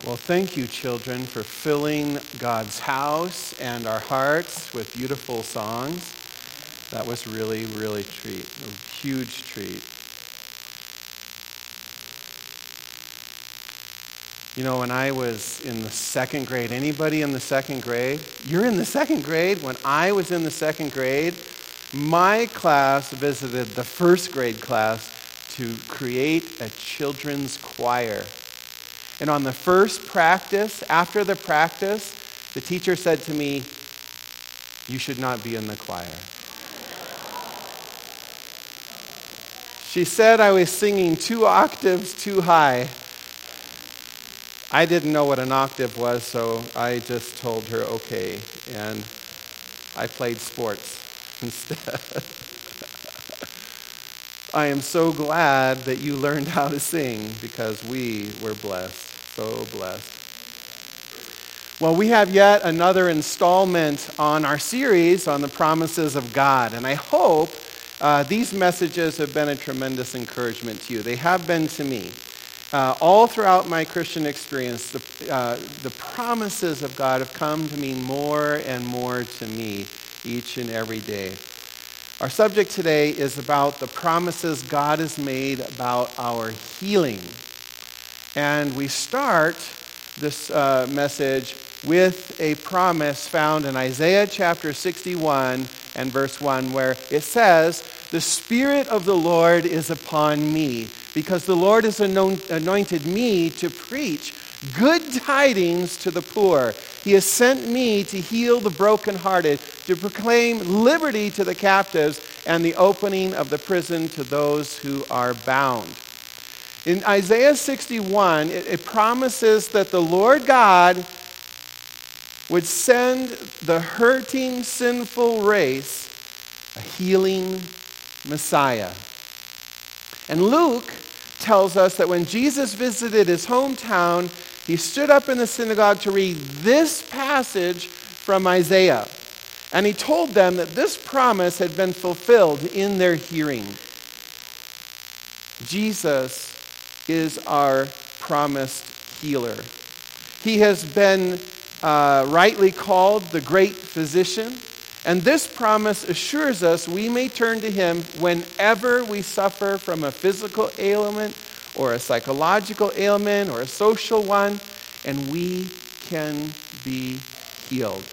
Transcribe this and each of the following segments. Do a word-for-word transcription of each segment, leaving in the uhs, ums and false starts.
Well, thank you, children, for filling God's house and our hearts with beautiful songs. That was really, really treat, a huge treat. You know, when I was in the second grade, anybody in the second grade? You're in the second grade? When I was in the second grade, my class visited the first grade class to create a children's choir. And on the first practice, after the practice, the teacher said to me, "You should not be in the choir." She said I was singing two octaves too high. I didn't know what an octave was, so I just told her, okay, and I played sports instead. I am so glad that you learned how to sing because we were blessed, so blessed. Well, we have yet another installment on our series on the promises of God, and I hope uh, these messages have been a tremendous encouragement to you. They have been to me. Uh, all throughout my Christian experience, the, uh, the promises of God have come to mean more and more to me each and every day. Our subject today is about the promises God has made about our healing. And we start this uh, message with a promise found in Isaiah chapter sixty-one and verse one, where it says, "The Spirit of the Lord is upon me, because the Lord has anointed me to preach good tidings to the poor. He has sent me to heal the brokenhearted, to proclaim liberty to the captives, and the opening of the prison to those who are bound." In Isaiah sixty-one, it, it promises that the Lord God would send the hurting, sinful race a healing Messiah. And Luke tells us that when Jesus visited his hometown, he stood up in the synagogue to read this passage from Isaiah. And he told them that this promise had been fulfilled in their hearing. Jesus is our promised healer. He has been uh, rightly called the great physician. And this promise assures us we may turn to him whenever we suffer from a physical ailment or a psychological ailment or a social one, and we can be healed.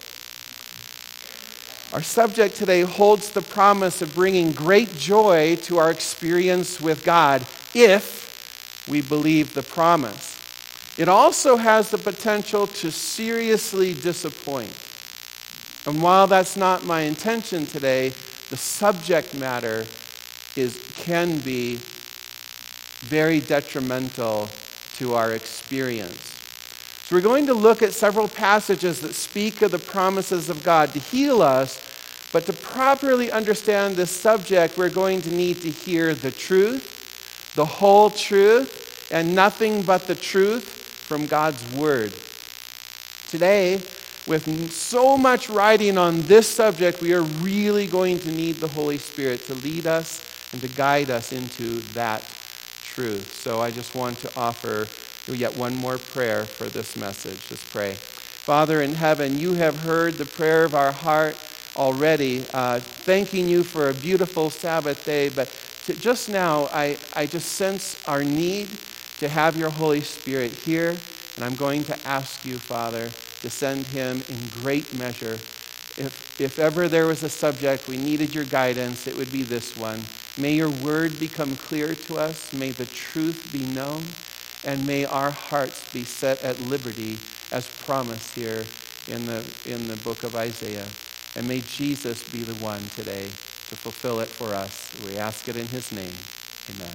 Our subject today holds the promise of bringing great joy to our experience with God if we believe the promise. It also has the potential to seriously disappoint. And while that's not my intention today, the subject matter is can be very detrimental to our experience. So we're going to look at several passages that speak of the promises of God to heal us, but to properly understand this subject, we're going to need to hear the truth, the whole truth, and nothing but the truth from God's Word. Today, with so much writing on this subject, we are really going to need the Holy Spirit to lead us and to guide us into that truth. So I just want to offer yet one more prayer for this message. Let's pray. Father in heaven, you have heard the prayer of our heart already, uh, thanking you for a beautiful Sabbath day. But to, just now, I, I just sense our need to have your Holy Spirit here. And I'm going to ask you, Father, to send him in great measure. If, if ever there was a subject we needed your guidance, it would be this one. May your word become clear to us. May the truth be known. And may our hearts be set at liberty as promised here in the, in the book of Isaiah. And may Jesus be the one today to fulfill it for us. We ask it in his name. Amen.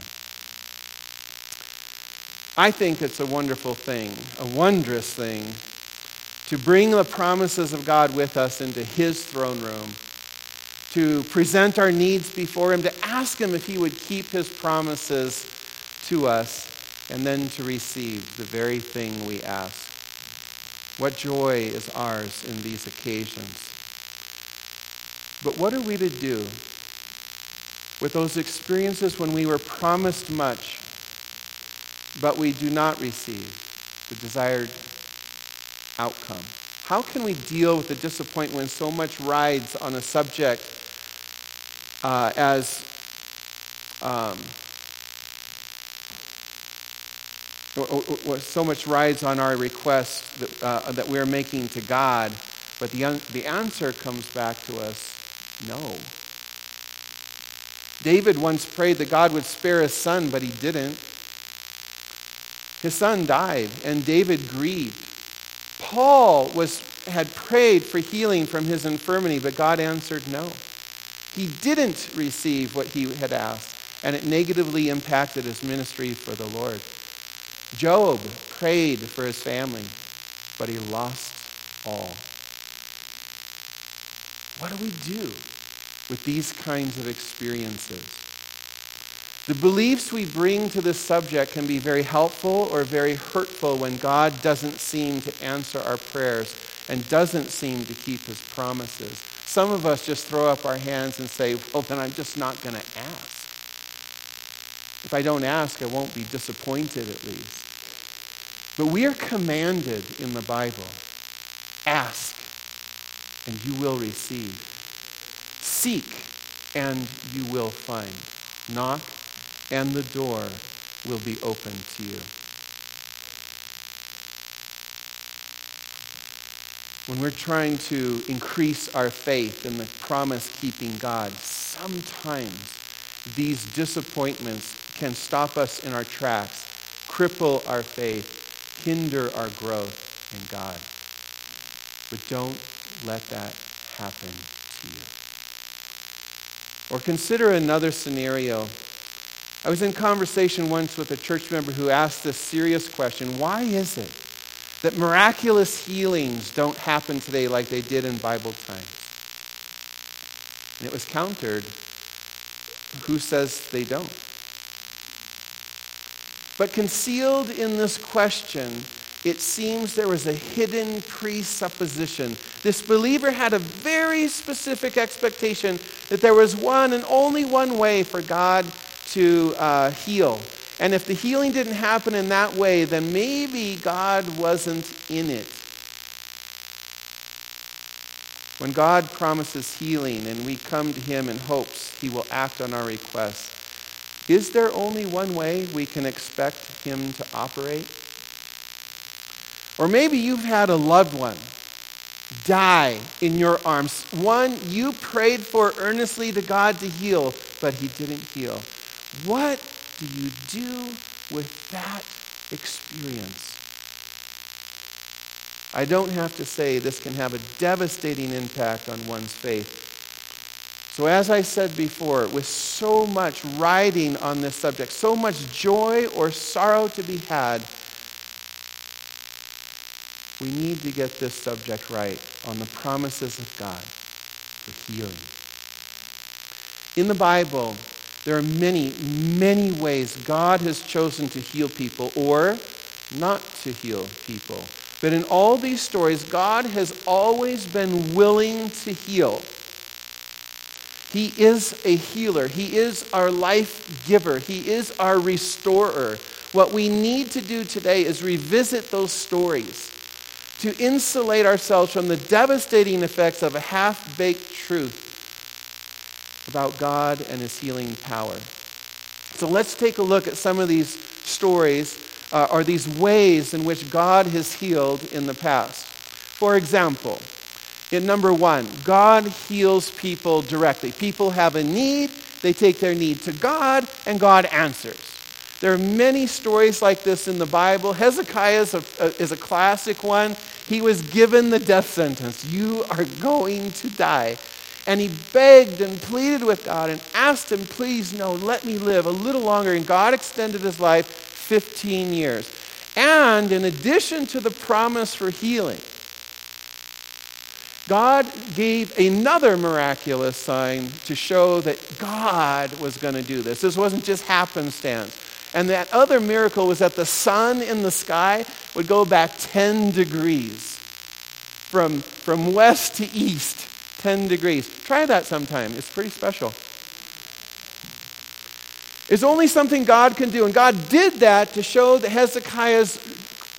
I think it's a wonderful thing, a wondrous thing, to bring the promises of God with us into his throne room, to present our needs before him, to ask him if he would keep his promises to us, and then to receive the very thing we ask. What joy is ours in these occasions. But what are we to do with those experiences when we were promised much, but we do not receive? the desired outcome? How can we deal with the disappointment when so much rides on a subject uh, as um, or, or, or so much rides on our request that, uh, that we're making to God, but the, un- the answer comes back to us, no. David once prayed that God would spare his son, but he didn't. His son died, and David grieved. Paul was had prayed for healing from his infirmity, but God answered no. He didn't receive what he had asked, and it negatively impacted his ministry for the Lord. Job prayed for his family, but he lost all. What do we do with these kinds of experiences? The beliefs we bring to this subject can be very helpful or very hurtful when God doesn't seem to answer our prayers and doesn't seem to keep his promises. Some of us just throw up our hands and say, well, then I'm just not going to ask. If I don't ask, I won't be disappointed at least. But we are commanded in the Bible, ask and you will receive. Seek and you will find. Knock and the door will be open to you. When we're trying to increase our faith in the promise-keeping God, sometimes these disappointments can stop us in our tracks, cripple our faith, hinder our growth in God. But don't let that happen to you. Or consider another scenario. I was in conversation once with a church member who asked this serious question: why is it that miraculous healings don't happen today like they did in Bible times? And it was countered, who says they don't? But concealed in this question, it seems there was a hidden presupposition. This believer had a very specific expectation that there was one and only one way for God to uh, heal. And if the healing didn't happen in that way, then maybe God wasn't in it. When God promises healing and we come to him in hopes he will act on our requests, is there only one way we can expect him to operate? Or maybe you've had a loved one die in your arms. One you prayed for earnestly to God to heal, but he didn't heal. What do you do with that experience? I don't have to say this can have a devastating impact on one's faith. So as I said before, with so much riding on this subject, so much joy or sorrow to be had, we need to get this subject right on the promises of God for healing. In the Bible, there are many, many ways God has chosen to heal people or not to heal people. But in all these stories, God has always been willing to heal. He is a healer. He is our life giver. He is our restorer. What we need to do today is revisit those stories to insulate ourselves from the devastating effects of a half-baked truth about God and his healing power. So let's take a look at some of these stories uh, or these ways in which God has healed in the past. For example, in number one, God heals people directly. People have a need, they take their need to God, and God answers. There are many stories like this in the Bible. Hezekiah is a, is a classic one. He was given the death sentence. You are going to die. And he begged and pleaded with God and asked him, please, no, let me live a little longer. And God extended his life fifteen years. And in addition to the promise for healing, God gave another miraculous sign to show that God was going to do this. This wasn't just happenstance. And that other miracle was that the sun in the sky would go back ten degrees from, from west to east. ten degrees. Try that sometime. It's pretty special. It's only something God can do. And God did that to show that Hezekiah's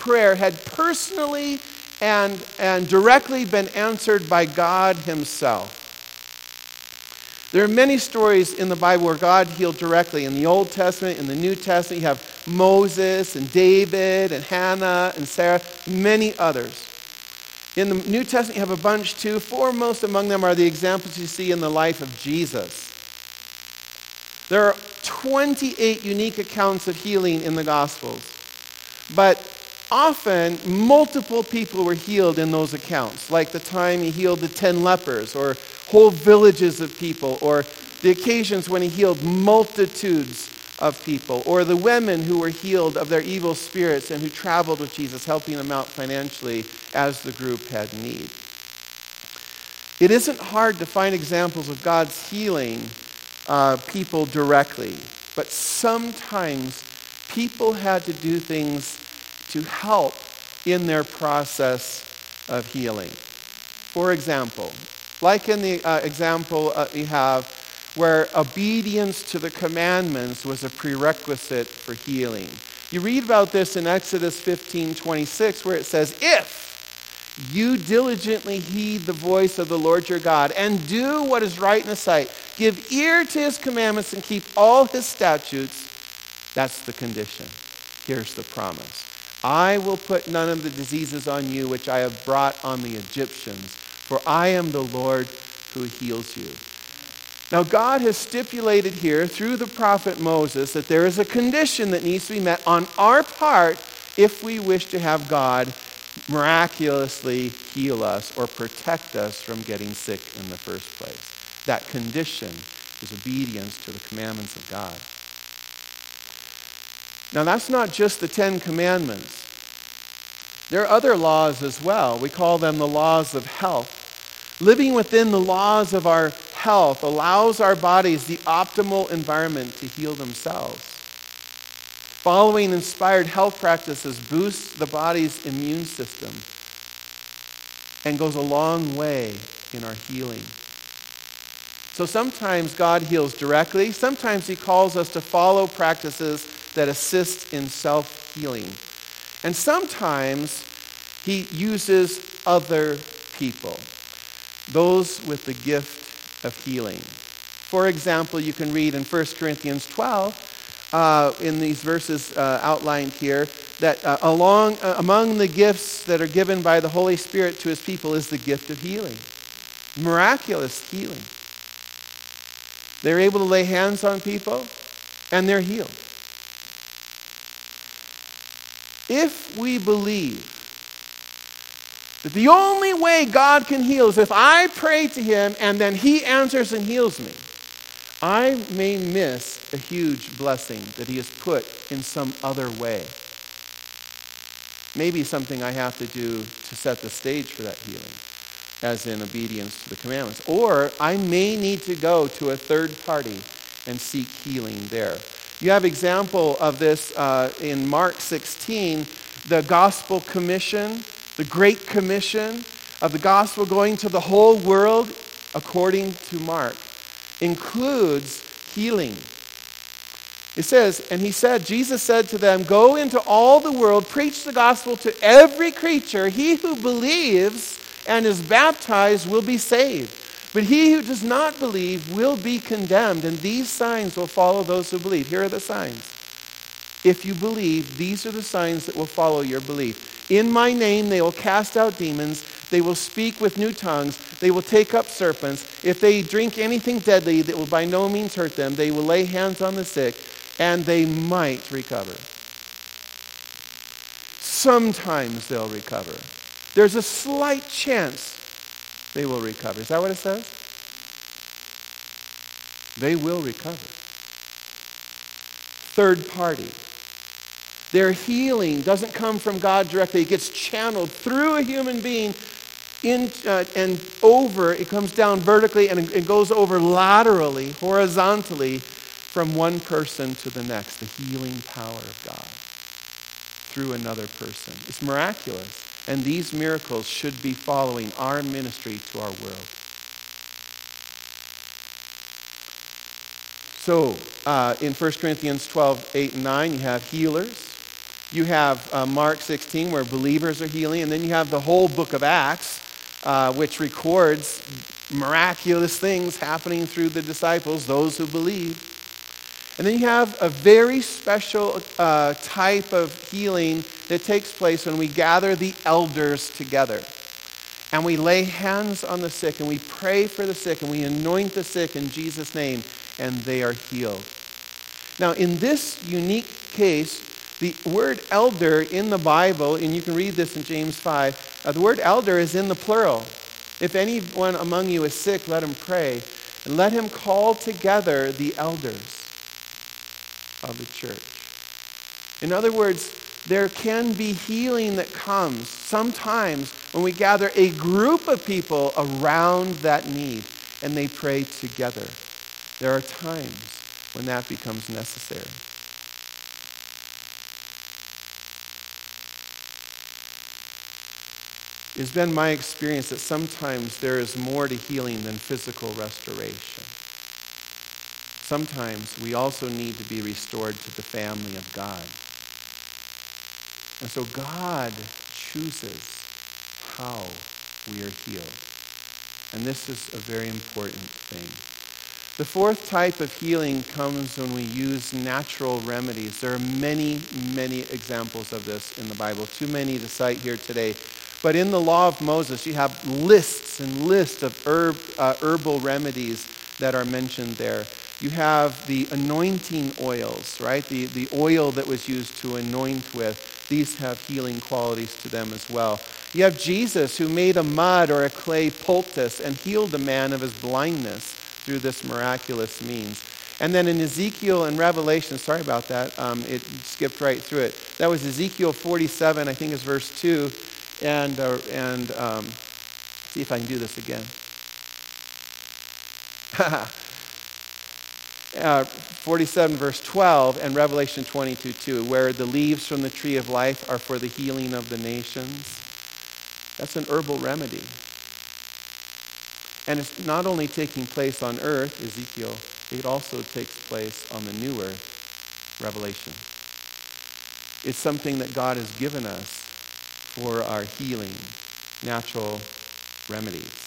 prayer had personally and, and directly been answered by God himself. There are many stories in the Bible where God healed directly. In the Old Testament, in the New Testament, you have Moses and David and Hannah and Sarah, many others. In the New Testament, you have a bunch too. Foremost among them are the examples you see in the life of Jesus. There are twenty-eight unique accounts of healing in the Gospels. But often, multiple people were healed in those accounts, like the time he healed the ten lepers, or whole villages of people, or the occasions when he healed multitudes of people, or the women who were healed of their evil spirits and who traveled with Jesus, helping them out financially as the group had need. It isn't hard to find examples of God's healing uh, people directly, but sometimes people had to do things to help in their process of healing. For example, like in the uh, example uh, we have where obedience to the commandments was a prerequisite for healing. You read about this in Exodus fifteen twenty-six, where it says, "If you diligently heed the voice of the Lord your God and do what is right in his sight, give ear to his commandments and keep all his statutes," that's the condition. Here's the promise. "I will put none of the diseases on you which I have brought on the Egyptians, for I am the Lord who heals you." Now, God has stipulated here through the prophet Moses that there is a condition that needs to be met on our part if we wish to have God miraculously heal us or protect us from getting sick in the first place. That condition is obedience to the commandments of God. Now, that's not just the Ten Commandments. There are other laws as well. We call them the laws of health. Living within the laws of our health allows our bodies the optimal environment to heal themselves. Following inspired health practices boosts the body's immune system and goes a long way in our healing. So sometimes God heals directly. Sometimes he calls us to follow practices that assist in self-healing. And sometimes he uses other people, those with the gift of healing. For example, you can read in First Corinthians twelve, uh, in these verses uh, outlined here, that uh, along uh, among the gifts that are given by the Holy Spirit to his people is the gift of healing. Miraculous healing. They're able to lay hands on people, and they're healed. If we believe that the only way God can heal is if I pray to him and then he answers and heals me, I may miss a huge blessing that he has put in some other way. Maybe something I have to do to set the stage for that healing, as in obedience to the commandments. Or I may need to go to a third party and seek healing there. You have example of this uh, in Mark sixteen, the Gospel Commission, the Great Commission of the gospel going to the whole world, according to Mark, includes healing. It says, and he said, Jesus said to them, "Go into all the world, preach the gospel to every creature. He who believes and is baptized will be saved. But he who does not believe will be condemned, and these signs will follow those who believe." Here are the signs. If you believe, these are the signs that will follow your belief. "In my name they will cast out demons. They will speak with new tongues. They will take up serpents. If they drink anything deadly, that will by no means hurt them. They will lay hands on the sick, and they might recover." Sometimes they'll recover. There's a slight chance they will recover. Is that what it says? They will recover. Third party. Their healing doesn't come from God directly. It gets channeled through a human being in, uh, and over. It comes down vertically and it goes over laterally, horizontally, from one person to the next. The healing power of God through another person. It's miraculous. And these miracles should be following our ministry to our world. So, uh, in First Corinthians twelve, eight and nine, you have healers. You have uh, Mark sixteen, where believers are healing, and then you have the whole book of Acts, uh, which records miraculous things happening through the disciples, those who believe. And then you have a very special uh, type of healing that takes place when we gather the elders together. And we lay hands on the sick, and we pray for the sick, and we anoint the sick in Jesus' name, and they are healed. Now, in this unique case, the word elder in the Bible, and you can read this in James five, uh, the word elder is in the plural. If anyone among you is sick, let him pray, and let him call together the elders of the church. In other words, there can be healing that comes sometimes when we gather a group of people around that need and they pray together. There are times when that becomes necessary. It's been my experience that sometimes there is more to healing than physical restoration. Sometimes we also need to be restored to the family of God. And so God chooses how we are healed. And this is a very important thing. The fourth type of healing comes when we use natural remedies. There are many, many examples of this in the Bible, too many to cite here today. But in the law of Moses, you have lists and lists of herb, uh, herbal remedies that are mentioned there. You have the anointing oils, right? The, the oil that was used to anoint with. These have healing qualities to them as well. You have Jesus, who made a mud or a clay poultice and healed a man of his blindness through this miraculous means. And then in Ezekiel and Revelation, sorry about that, um, it skipped right through it. That was Ezekiel forty-seven, I think is verse two. And, uh, and um, see if I can do this again. Uh, forty-seven verse twelve and Revelation twenty-two two, where the leaves from the tree of life are for the healing of the nations. That's an herbal remedy. And it's not only taking place on earth, Ezekiel, it also takes place on the new earth, Revelation. It's something that God has given us for our healing, natural remedies.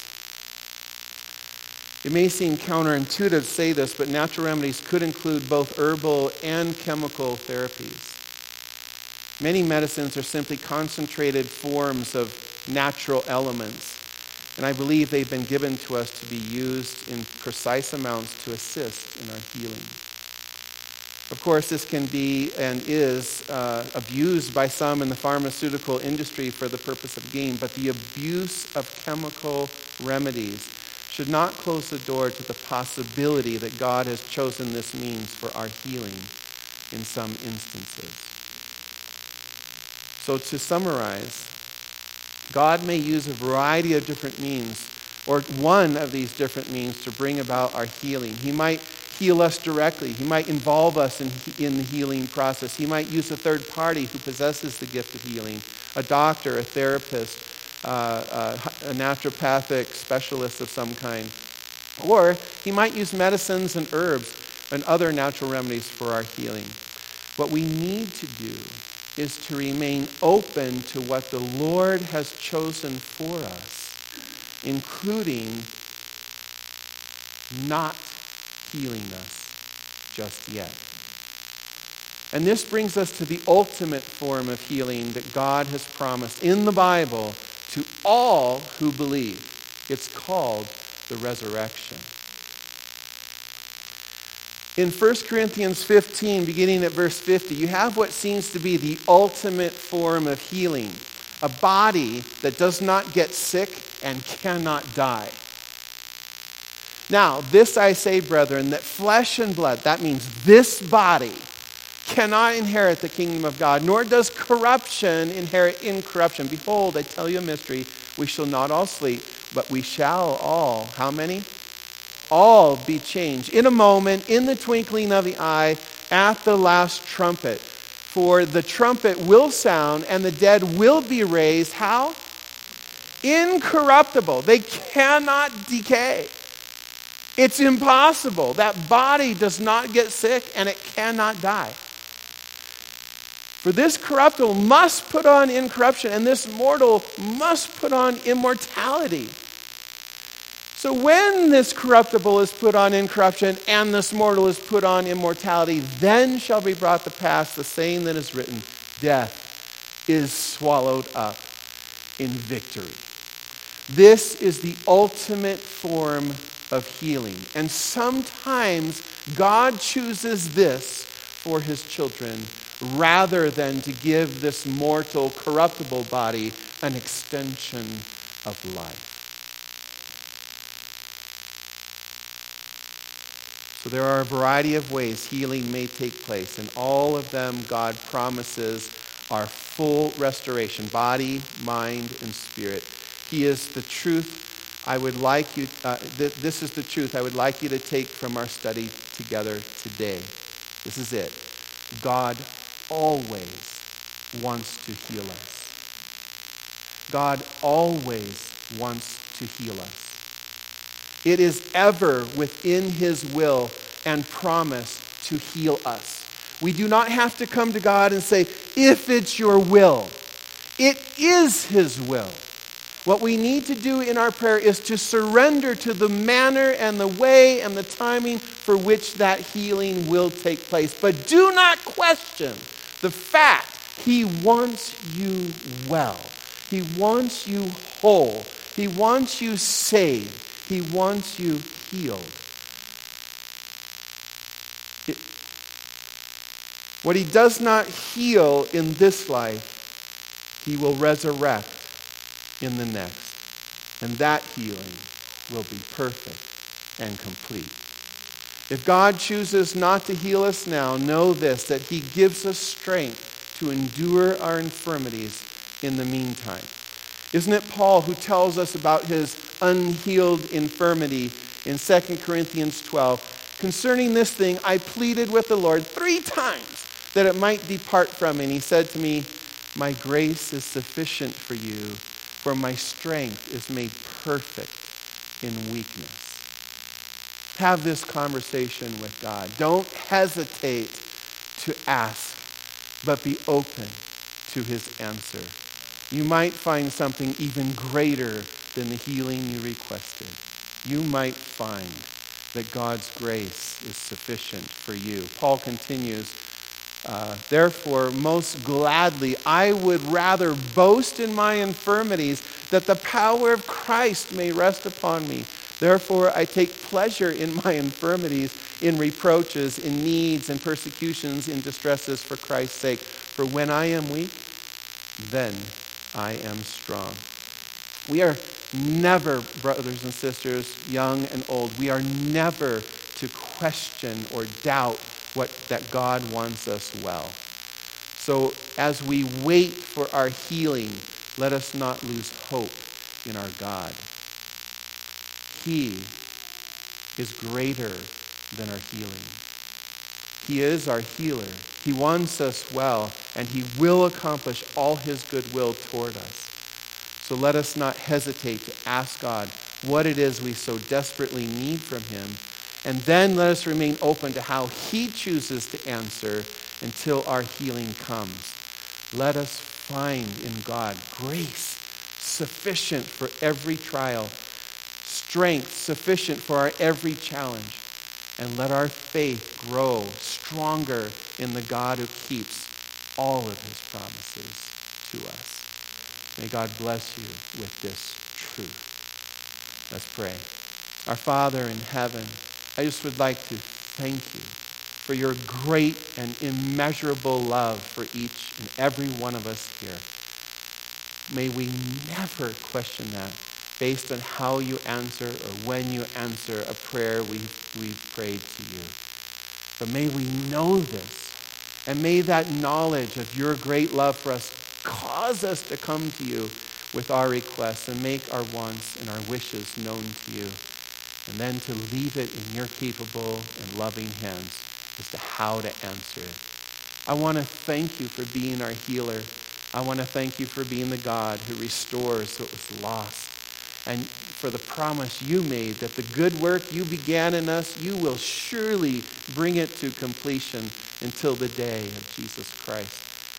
It may seem counterintuitive to say this, but natural remedies could include both herbal and chemical therapies. Many medicines are simply concentrated forms of natural elements, and I believe they've been given to us to be used in precise amounts to assist in our healing. Of course, this can be and is uh, abused by some in the pharmaceutical industry for the purpose of gain, but the abuse of chemical remedies should not close the door to the possibility that God has chosen this means for our healing in some instances. So to summarize, God may use a variety of different means, or one of these different means, to bring about our healing. He might heal us directly. He might involve us in, in the healing process. He might use a third party who possesses the gift of healing, a doctor, a therapist, Uh, uh, a naturopathic specialist of some kind. Or he might use medicines and herbs and other natural remedies for our healing. What we need to do is to remain open to what the Lord has chosen for us, including not healing us just yet. And this brings us to the ultimate form of healing that God has promised in the Bible to all who believe. It's called the resurrection. In First Corinthians fifteen, beginning at verse fifty, you have what seems to be the ultimate form of healing, a body that does not get sick and cannot die. Now, this I say, brethren, that flesh and blood, that means this body, cannot inherit the kingdom of God, nor does corruption inherit incorruption. Behold, I tell you a mystery. We shall not all sleep, but we shall all, how many? All be changed in a moment, in the twinkling of the eye, at the last trumpet. For the trumpet will sound, and the dead will be raised. How? Incorruptible. They cannot decay. It's impossible. That body does not get sick, and it cannot die. For this corruptible must put on incorruption, and this mortal must put on immortality. So when this corruptible is put on incorruption, and this mortal is put on immortality, then shall be brought to pass the saying that is written, death is swallowed up in victory. This is the ultimate form of healing. And sometimes God chooses this for his children rather than to give this mortal, corruptible body an extension of life. So there are a variety of ways healing may take place, and all of them God promises are full restoration, body, mind, and spirit. He is the truth I would like you, uh, th- this is the truth I would like you to take from our study together today. This is it. God always wants to heal us. God always wants to heal us. It is ever within his will and promise to heal us. We do not have to come to God and say, if it's your will. It is his will. What we need to do in our prayer is to surrender to the manner and the way and the timing for which that healing will take place. But do not question the fact he wants you well. He wants you whole. He wants you saved. He wants you healed. It, what he does not heal in this life, he will resurrect in the next. And that healing will be perfect and complete. If God chooses not to heal us now, know this, that he gives us strength to endure our infirmities in the meantime. Isn't it Paul who tells us about his unhealed infirmity in Second Corinthians twelve? Concerning this thing, I pleaded with the Lord three times that it might depart from me. And he said to me, my grace is sufficient for you, for my strength is made perfect in weakness. Have this conversation with God. Don't hesitate to ask, but be open to his answer. You might find something even greater than the healing you requested. You might find that God's grace is sufficient for you. Paul continues, uh, therefore, most gladly, I would rather boast in my infirmities, that the power of Christ may rest upon me. Therefore, I take pleasure in my infirmities, in reproaches, in needs, and persecutions, in distresses for Christ's sake. For when I am weak, then I am strong. We are never, brothers and sisters, young and old, we are never to question or doubt what that God wants us well. So as we wait for our healing, let us not lose hope in our God. He is greater than our healing. He is our healer. He wants us well, and he will accomplish all his goodwill toward us. So let us not hesitate to ask God what it is we so desperately need from him, and then let us remain open to how he chooses to answer until our healing comes. Let us find in God grace sufficient for every trial, strength sufficient for our every challenge, and let our faith grow stronger in the God who keeps all of his promises to us. May God bless you with this truth. Let's pray. Our Father in heaven, I just would like to thank you for your great and immeasurable love for each and every one of us here. May we never question that based on how you answer or when you answer a prayer we've, we've prayed to you. But may we know this, and may that knowledge of your great love for us cause us to come to you with our requests and make our wants and our wishes known to you, and then to leave it in your capable and loving hands as to how to answer it. I want to thank you for being our healer. I want to thank you for being the God who restores what was lost, and for the promise you made that the good work you began in us, you will surely bring it to completion until the day of Jesus Christ.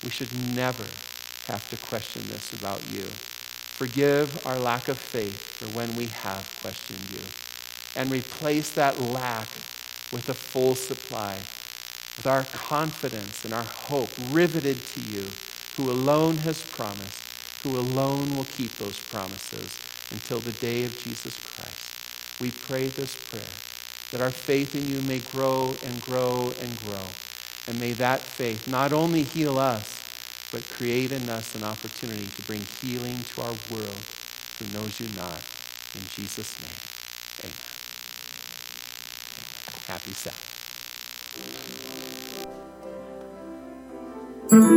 We should never have to question this about you. Forgive our lack of faith for when we have questioned you. And replace that lack with a full supply, with our confidence and our hope riveted to you, who alone has promised, who alone will keep those promises until the day of Jesus Christ. We pray this prayer, that our faith in you may grow and grow and grow. And may that faith not only heal us, but create in us an opportunity to bring healing to our world who knows you not. In Jesus' name, amen. Happy Sabbath.